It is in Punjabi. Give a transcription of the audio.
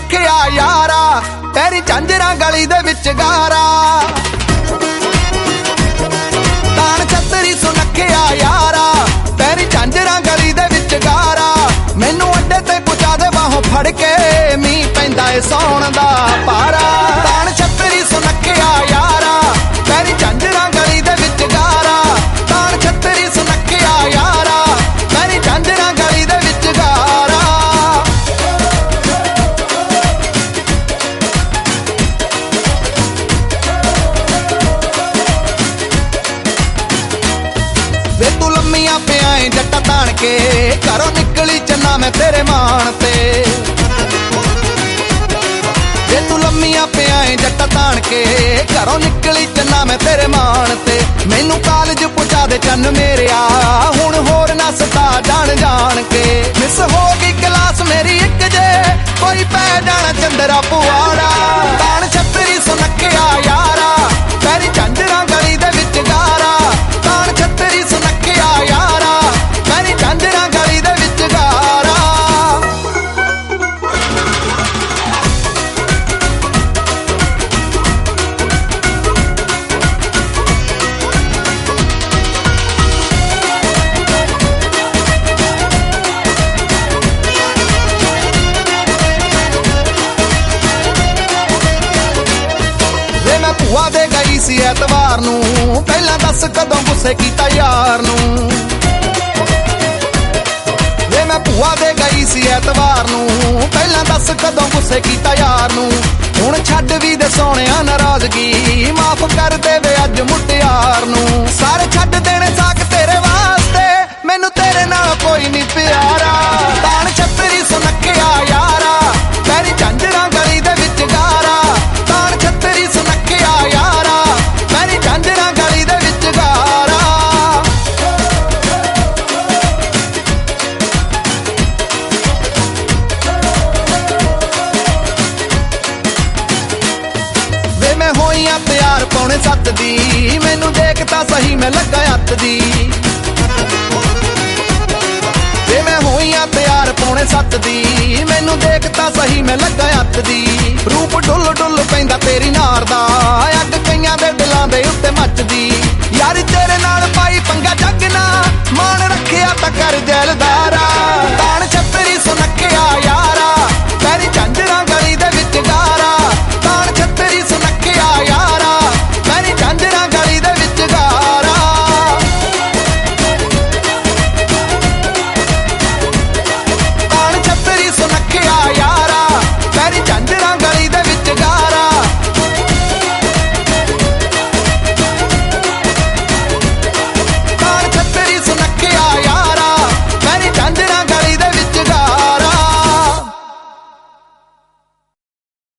ਸੁਨੱਖਿਆ ਯਾਰਾ, ਪੈਰੀ ਝਾਂਜਰਾਂ ਗਲੀ ਦੇ ਵਿੱਚ ਗਾਰਾ। ਤਾਣ ਛੱਤਰੀ ਸੁਨੱਖਿਆ ਯਾਰਾ, ਪੈਰੀ ਝਾਂਜਰਾਂ ਗਲੀ ਦੇ ਵਿੱਚ ਗਾਰਾ। ਮੈਨੂੰ ਅੱਡੇ ਤੇ ਪਹੁੰਚਾ ਦੇ ਬਾਹੋਂ ਫੜ ਕੇ, ਮੀਂਹ ਪੈਂਦਾ ਏ ਸੌਣ ਦਾ ਪਾਰਾ। ਤਾਣ ਛੱਤਰੀ ਸੁਨੱਖਿਆ ਯਾਰਾ, ਪੈਰੀ ਝਾਂਜਰਾਂ ਗਲੀ ਦੇ ਵਿੱਚ ਗਾਰਾ। ਤਾਣ ਛੱਤਰੀ ਸੁਨੱਖਿਆ ਯਾਰਾ, ਪੈਰੀ ਝਾਂਜਰਾਂ ਗਲੀ ਦੇ ਵਿੱਚ ਗਾਰਾ। ਵੇ ਤੂੰ ਲੰਮੀਆਂ ਪਿਆ ਏ ਜੱਟਾ ਤਾਣ ਕੇ, ਘਰੋਂ ਨਿਕਲੀ ਚੰਨਾ ਮੈਂ ਤੇਰੇ ਮਾਣ ਤੇ। ਵੇ ਤੂੰ ਲੰਮੀਆਂ ਪਿਆ ਏ ਜੱਟਾ ਤਾਣ ਕੇ, ਘਰੋਂ ਨਿਕਲੀ ਚੰਨਾ ਮੈਂ ਤੇਰੇ ਮਾਣ ਤੇ। ਮੈਨੂੰ ਕਾਲਜ ਪਹੁੰਚਾ ਦੇ ਚੰਨ ਮੇਰਿਆ, ਹੁਣ ਹੋਰ ਨਾ ਸਤਾ ਜਾਣ ਜਾਣ ਕੇ। ਮਿਸ ਹੋ ਗਈ ਕਲਾਸ ਮੇਰੀ ਇੱਕ ਜੇ, ਕੋਈ ਪੈ ਜਾਣਾ ਚੰਦਰਾ ਪੁਆੜਾ। ਤਾਣ ਛੱਤਰੀ ਸੁਨੱਖਿਆ ਯਾਰਾ, ਪੈਰੀ ਝਾਂਜਰਾਂ ਗਲੀ ਦੇ ਵਿੱਚ ਗਾਰਾ। ਤਾਣ ਛੱਤਰੀ ਸੁਨੱਖਿਆ ਯਾਰਾ, ਪੈਰੀ ਝਾਂਜਰਾਂ ਗਲੀ ਦੇ ਵਿੱਚ ਗਾਰਾ। ਮੈਂ ਭੂਆ ਦੇ ਗਈ ਸੀ ਐਤਵਾਰ ਨੂੰ, ਪਹਿਲਾਂ ਦੱਸ ਕਦੋਂ ਗੁੱਸੇ ਕੀਤਾ ਯਾਰ ਨੂੰ। ਵੇ ਮੈਂ ਭੂਆ ਦੇ ਗਈ ਸੀ ਐਤਵਾਰ ਨੂੰ, ਪਹਿਲਾਂ ਦੱਸ ਕਦੋਂ ਗੁੱਸੇ ਕੀਤਾ ਯਾਰ ਨੂੰ। ਹੁਣ ਛੱਡ ਵੀ ਦੇ ਸੋਹਣਿਆ ਨਾਰਾਜ਼ਗੀ, ਮਾਫ ਕਰ ਦੇ ਵੇ ਅੱਜ ਮੁਟਿਆਰ ਨੂੰ। ਸਾਰੇ ਛੱਡ ਦੇਣੇ ਸਾਕ ਤੇਰੇ ਵਾਸਤੇ, ਮੈਨੂੰ ਤੇਰੇ ਨਾਲ ਕੋਈ ਨਹੀਂ ਪਿਆਰਾ। ਤਾਣ ਛੱਤਰੀ ਸੁਨੱਖਿਆ ਯਾਰਾ, ਪੈਰੀ ਝਾਂਜਰਾਂ ਗਲੀ ਦੇ ਵਿੱਚ ਗਾਰਾ। ਤਾਣ ਛੱਤਰੀ ਸੁਨੱਖਿਆ ਯਾਰਾ, ਪੈਰੀ ਝਾਂਜਰਾਂ ਗਲੀ ਦੇ ਵਿੱਚ ਗਾਰਾ। ਵੇ ਮੈਂ ਹੋਈਆਂ ਤਿਆਰ ਪੌਣੇ 7 ਦੀ, ਮੈਨੂੰ ਦੇਖ ਤਾਂ ਸਹੀ ਮੈਂ ਲੱਗਾ ਹੱਥ ਦੀ। ਵੇ ਮੈਂ ਹੋਈਆਂ ਤਿਆਰ ਪੌਣੇ 7 ਦੀ, ਮੈਨੂੰ ਦੇਖ ਤਾਂ ਸਹੀ ਮੈਂ ਲੱਗਾ ਹੱਥ ਦੀ। ਰੂਪ ਡੁੱਲ ਡੁੱਲ ਪੈਂਦਾ ਤੇਰੀ ਨਾਰ ਦਾ, ਅੱਗ ਕਈਆਂ ਦੇ ਦਿਲਾਂ ਦੇ ਉੱਤੇ ਮੱਚਦੀ। ਯਾਰੀ ਤੇਰੇ ਨਾਲ ਪਾਈ ਪੰਗਾ ਜੱਗ ਨਾ, ਮਾਣ ਰੱਖਿਆ ਤਾਂ ਕਰ ਜੈਲਦਾਰਾ।